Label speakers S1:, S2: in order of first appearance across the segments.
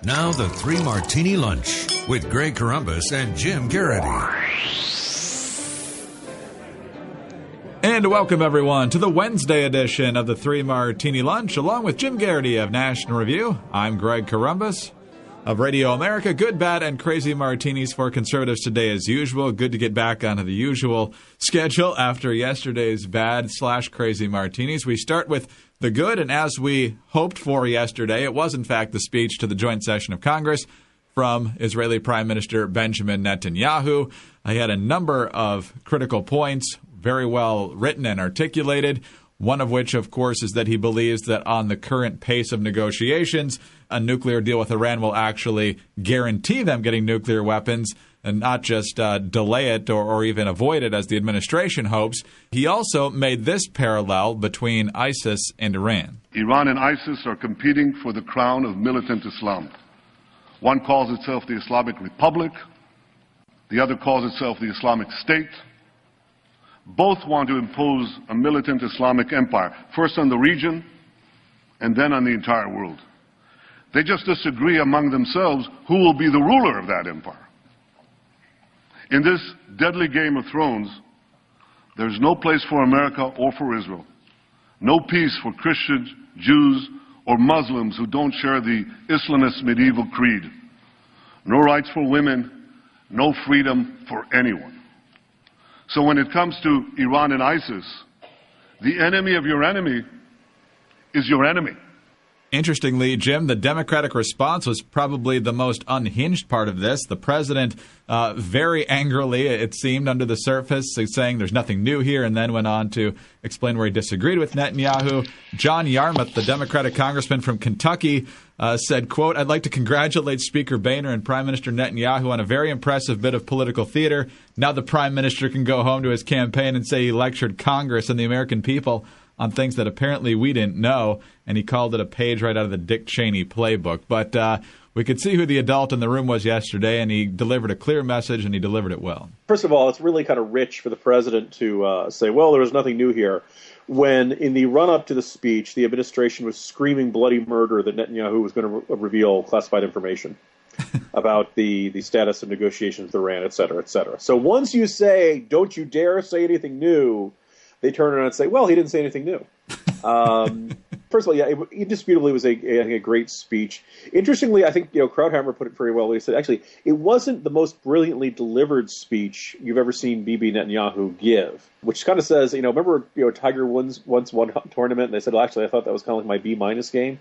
S1: Now the Three Martini Lunch with Greg Corombos and Jim Garrity.
S2: And welcome, everyone, to the Wednesday edition of the Three Martini Lunch, along with Jim Garrity of National Review. I'm Greg Corombos of Radio America. Good, bad, and crazy martinis for conservatives today as usual. Good to get back onto the usual schedule after yesterday's bad/crazy martinis. We start with the good, and as we hoped for yesterday, it was in fact the speech to the joint session of Congress from Israeli Prime Minister Benjamin Netanyahu. He had a number of critical points, very well written and articulated, one of which, of course, is that he believes that on the current pace of negotiations, a nuclear deal with Iran will actually guarantee them getting nuclear weapons and not just delay it or even avoid it, as the administration hopes. He also made this parallel between ISIS and Iran.
S3: Iran and ISIS are competing for the crown of militant Islam. One calls itself the Islamic Republic. The other calls itself the Islamic State. Both want to impose a militant Islamic empire, first on the region and then on the entire world. They just disagree among themselves who will be the ruler of that empire. In this deadly game of thrones, there's no place for America or for Israel. No peace for Christians, Jews, or Muslims who don't share the Islamist medieval creed. No rights for women, no freedom for anyone. So when it comes to Iran and ISIS, the enemy of your enemy is your enemy.
S2: Interestingly, Jim, the Democratic response was probably the most unhinged part of this. The president, very angrily, it seemed, under the surface, saying there's nothing new here, and then went on to explain where he disagreed with Netanyahu. John Yarmuth, the Democratic congressman from Kentucky, said, quote, "I'd like to congratulate Speaker Boehner and Prime Minister Netanyahu on a very impressive bit of political theater. Now the Prime Minister can go home to his campaign and say he lectured Congress and the American people on things that apparently we didn't know," and he called it a page right out of the Dick Cheney playbook. But we could see who the adult in the room was yesterday, and he delivered a clear message, and he delivered it well.
S4: First of all, it's really kind of rich for the president to say, well, there was nothing new here, when in the run-up to the speech, the administration was screaming bloody murder that Netanyahu was going to reveal classified information about the status of negotiations with Iran, et cetera, et cetera. So once you say, don't you dare say anything new, they turn around and say, well, he didn't say anything new. First of all, yeah, it indisputably was a great speech. Interestingly, I think Krauthammer put it very well. He said, actually, it wasn't the most brilliantly delivered speech you've ever seen Bibi Netanyahu give, which kind of says, remember, Tiger Woods once won a tournament, and they said, well, actually, I thought that was kind of like my B- game.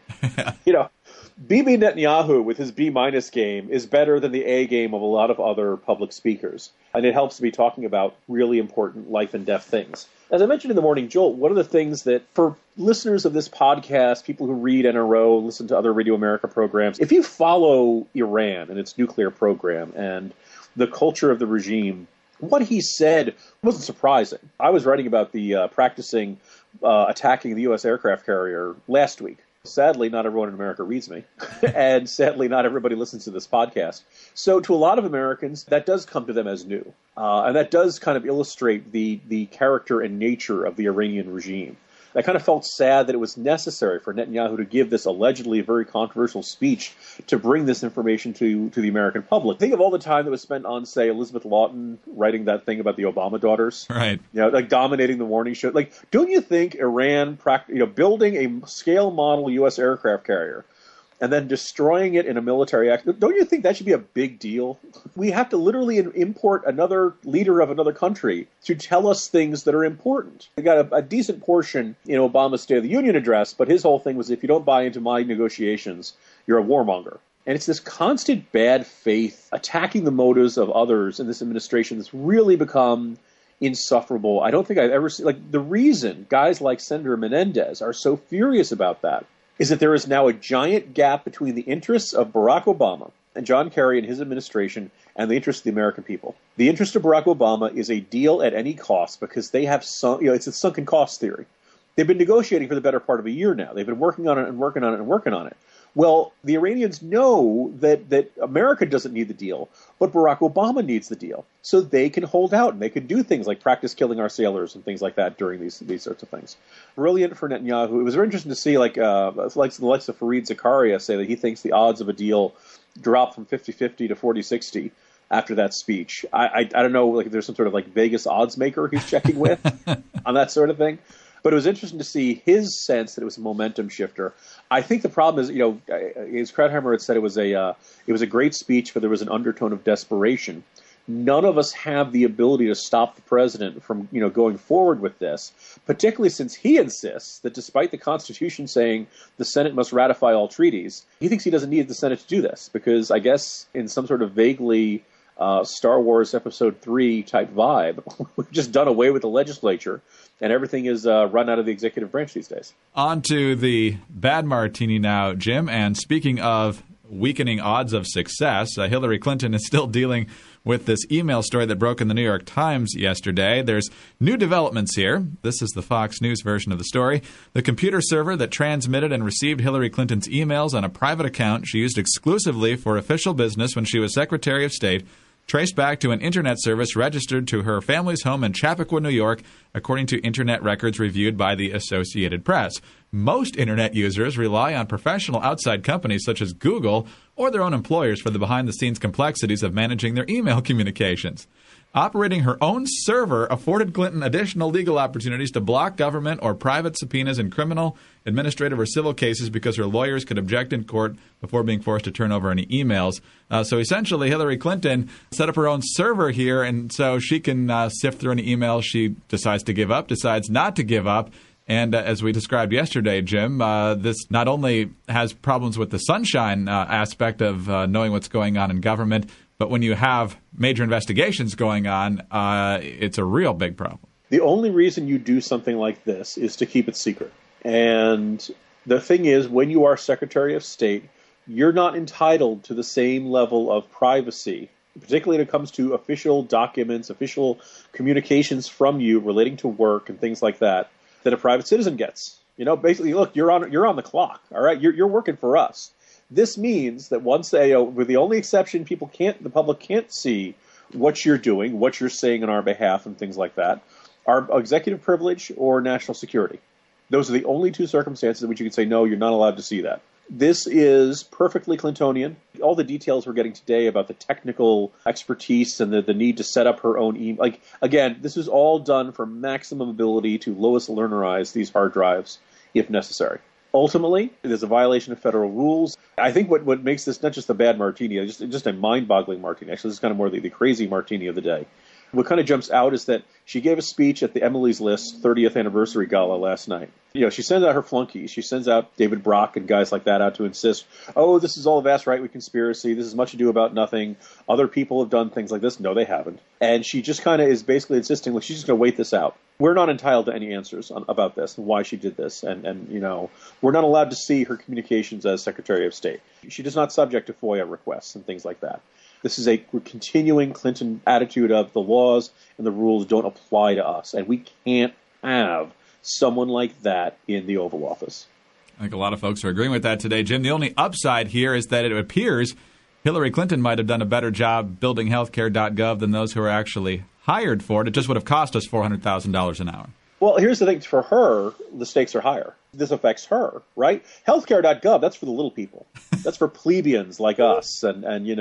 S4: Bibi Netanyahu with his B- game is better than the A game of a lot of other public speakers, and it helps to be talking about really important life and death things. As I mentioned in the Morning Jolt, one of the things that for listeners of this podcast, people who read NRO, listen to other Radio America programs, if you follow Iran and its nuclear program and the culture of the regime, what he said wasn't surprising. I was writing about the practicing attacking the U.S. aircraft carrier last week. Sadly, not everyone in America reads me, and sadly, not everybody listens to this podcast. So to a lot of Americans, that does come to them as new, and that does kind of illustrate the character and nature of the Iranian regime. I kind of felt sad that it was necessary for Netanyahu to give this allegedly very controversial speech to bring this information to the American public. Think of all the time that was spent on, say, Elizabeth Lawton writing that thing about the Obama daughters.
S2: Right.
S4: Like dominating the morning show. Like, don't you think Iran, building a scale model U.S. aircraft carrier and then destroying it in a military act, don't you think that should be a big deal? We have to literally import another leader of another country to tell us things that are important. We got a decent portion in Obama's State of the Union address, but his whole thing was, if you don't buy into my negotiations, you're a warmonger. And it's this constant bad faith, attacking the motives of others in this administration that's really become insufferable. I don't think I've ever seen, the reason guys like Senator Menendez are so furious about that is that there is now a giant gap between the interests of Barack Obama and John Kerry and his administration and the interests of the American people. The interest of Barack Obama is a deal at any cost because they have it's a sunken cost theory. They've been negotiating for the better part of a year now. They've been working on it and working on it and working on it. Well, the Iranians know that America doesn't need the deal, but Barack Obama needs the deal. So they can hold out and they can do things like practice killing our sailors and things like that during these sorts of things. Brilliant for Netanyahu. It was very interesting to see like the likes of Fareed Zakaria say that he thinks the odds of a deal drop from 50-50 to 40-60 after that speech. I don't know, like if there's some sort of like Vegas odds maker he's checking with on that sort of thing. But it was interesting to see his sense that it was a momentum shifter. I think the problem is, as Kratheimer had said, it was a great speech, but there was an undertone of desperation. None of us have the ability to stop the president from, going forward with this, particularly since he insists that despite the Constitution saying the Senate must ratify all treaties, he thinks he doesn't need the Senate to do this because I guess in some sort of vaguely Star Wars Episode 3 type vibe, we've just done away with the legislature. And everything is run out of the executive branch these days.
S2: On to the bad martini now, Jim. And speaking of weakening odds of success, Hillary Clinton is still dealing with this email story that broke in the New York Times yesterday. There's new developments here. This is the Fox News version of the story. The computer server that transmitted and received Hillary Clinton's emails on a private account she used exclusively for official business when she was Secretary of State traced back to an Internet service registered to her family's home in Chappaqua, New York, according to Internet records reviewed by the Associated Press. Most Internet users rely on professional outside companies such as Google or their own employers for the behind-the-scenes complexities of managing their email communications. Operating her own server afforded Clinton additional legal opportunities to block government or private subpoenas in criminal, administrative, or civil cases because her lawyers could object in court before being forced to turn over any emails. So essentially, Hillary Clinton set up her own server here, and so she can sift through any emails she decides to give up, decides not to give up. And as we described yesterday, Jim, this not only has problems with the sunshine aspect of knowing what's going on in government, but when you have major investigations going on, it's a real big problem.
S4: The only reason you do something like this is to keep it secret. And the thing is, when you are Secretary of State, you're not entitled to the same level of privacy, particularly when it comes to official documents, official communications from you relating to work and things like that, that a private citizen gets. Basically, look, you're on the clock, all right? You're working for us. This means that once with the only exception, the public can't see what you're doing, what you're saying on our behalf, and things like that, are executive privilege or national security. Those are the only two circumstances in which you can say, no, you're not allowed to see that. This is perfectly Clintonian. All the details we're getting today about the technical expertise and the need to set up her own email. Again, this is all done for maximum ability to Lois Lernerize these hard drives if necessary. Ultimately, it is a violation of federal rules. I think what makes this not just a bad martini, just a mind-boggling martini. Actually, this is kind of more the crazy martini of the day. What kind of jumps out is that she gave a speech at the Emily's List 30th anniversary gala last night. She sends out her flunkies. She sends out David Brock and guys like that out to insist, this is all a vast right-wing conspiracy. This is much ado about nothing. Other people have done things like this. No, they haven't. And she just kind of is basically insisting, she's just going to wait this out. We're not entitled to any answers about this and why she did this. And we're not allowed to see her communications as Secretary of State. She is not subject to FOIA requests and things like that. This is a continuing Clinton attitude of the laws and the rules don't apply to us. And we can't have someone like that in the Oval Office.
S2: I think a lot of folks are agreeing with that today, Jim. The only upside here is that it appears Hillary Clinton might have done a better job building healthcare.gov than those who are actually hired for it. It just would have cost us $400,000 an hour.
S4: Well, here's the thing. For her, the stakes are higher. This affects her, right? Healthcare.gov, that's for the little people. That's for plebeians like us and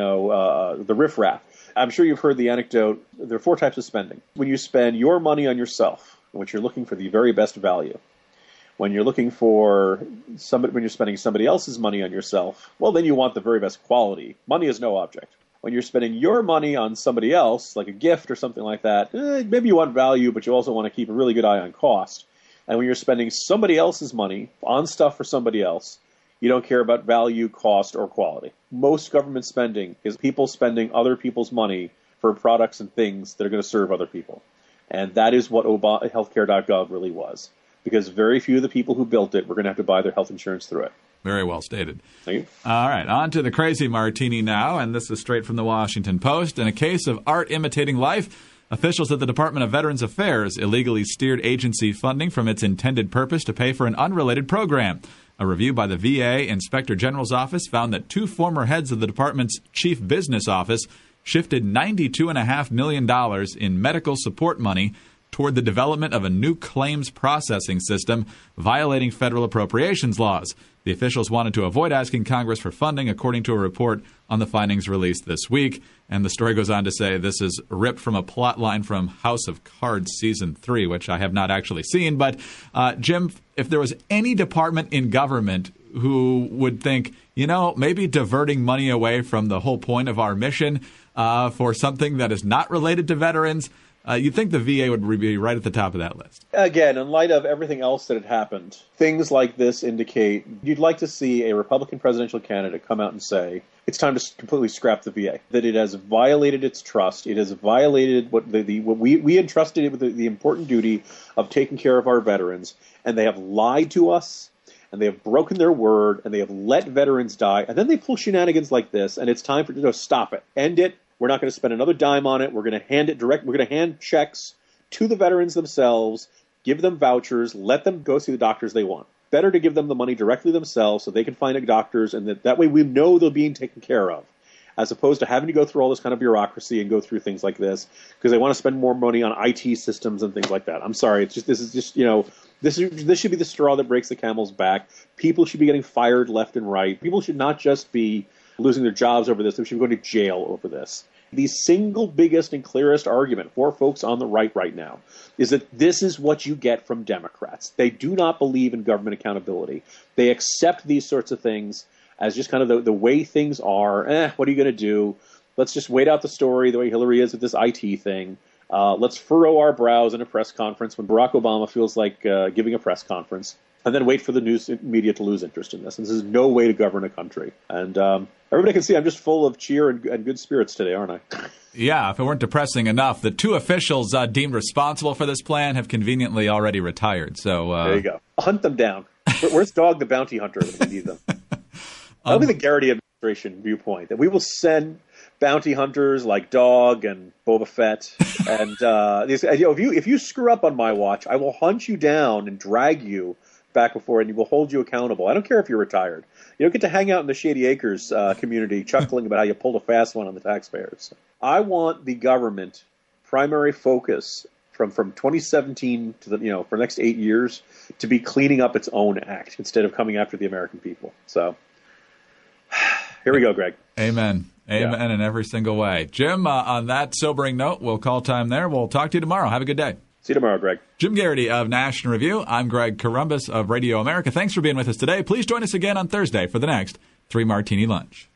S4: the riffraff. I'm sure you've heard the anecdote. There are 4 types of spending. When you spend your money on yourself, in which you're looking for the very best value. When you're looking for when you're spending somebody else's money on yourself, well, then you want the very best quality. Money is no object. When you're spending your money on somebody else, like a gift or something like that, maybe you want value, but you also want to keep a really good eye on cost. And when you're spending somebody else's money on stuff for somebody else, you don't care about value, cost, or quality. Most government spending is people spending other people's money for products and things that are going to serve other people. And that is what healthcare.gov really was. Because very few of the people who built it were going to have to buy their health insurance through it.
S2: Very well stated.
S4: Thank you.
S2: All right, on to the crazy martini now, and this is straight from the Washington Post. In a case of art imitating life, officials at the Department of Veterans Affairs illegally steered agency funding from its intended purpose to pay for an unrelated program. A review by the VA Inspector General's office found that 2 former heads of the department's chief business office shifted $92.5 million in medical support money toward the development of a new claims processing system, violating federal appropriations laws. The officials wanted to avoid asking Congress for funding, according to a report on the findings released this week. And the story goes on to say this is ripped from a plot line from House of Cards Season 3, which I have not actually seen. But, Jim, if there was any department in government who would think, maybe diverting money away from the whole point of our mission for something that is not related to veterans, you'd think the VA would be right at the top of that list.
S4: Again, in light of everything else that had happened, things like this indicate you'd like to see a Republican presidential candidate come out and say it's time to completely scrap the VA, that it has violated its trust. It has violated what we entrusted it with the important duty of taking care of our veterans, and they have lied to us, and they have broken their word, and they have let veterans die, and then they pull shenanigans like this, and it's time for stop it, end it. We're not going to spend another dime on it. We're going to hand it direct. We're going to hand checks to the veterans themselves, give them vouchers, let them go see the doctors they want. Better to give them the money directly themselves so they can find doctors, and that way we know they're being taken care of, as opposed to having to go through all this kind of bureaucracy and go through things like this because they want to spend more money on IT systems and things like that. I'm sorry. This should be the straw that breaks the camel's back. People should be getting fired left and right. People should not just be losing their jobs over this. They should be going to jail over this. The single biggest and clearest argument for folks on the right now is that this is what you get from Democrats. They do not believe in government accountability. They accept these sorts of things as just kind of the way things are. What are you going to do? Let's just wait out the story the way Hillary is with this IT thing. Let's furrow our brows in a press conference when Barack Obama feels like giving a press conference, and then wait for the news media to lose interest in this. And this is no way to govern a country. And everybody can see I'm just full of cheer and good spirits today, aren't I?
S2: Yeah, if it weren't depressing enough, the 2 officials deemed responsible for this plan have conveniently already retired. So
S4: there you go. Hunt them down. Where's Dog the Bounty Hunter when we need them? That'll be the Garrity administration viewpoint, that we will send bounty hunters like Dog and Boba Fett. And if you screw up on my watch, I will hunt you down and drag you back before, and we will hold you accountable. I don't care if you're retired. You don't get to hang out in the Shady Acres community chuckling about how you pulled a fast one on the taxpayers. I want the government primary focus from 2017 to for the next 8 years to be cleaning up its own act instead of coming after the American people. So here we go, Greg.
S2: Amen. Amen in every single way. Jim, on that sobering note, we'll call time there. We'll talk to you tomorrow. Have a good day.
S4: See you tomorrow, Greg.
S2: Jim Garrity of National Review. I'm Greg Corombos of Radio America. Thanks for being with us today. Please join us again on Thursday for the next 3 Martini Lunch.